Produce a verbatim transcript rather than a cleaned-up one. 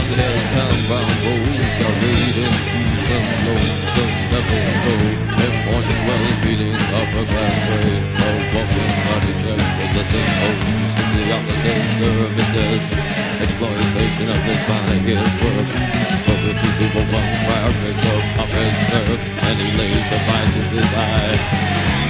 There's town bound roads, got laden shoes and lonesome never go. And morning well beating up a pathway, no walking body check, possessing hoes. The opposite services, exploitation of this biased work. Public people run fabrics of office nerves, and he lays the vices his eye.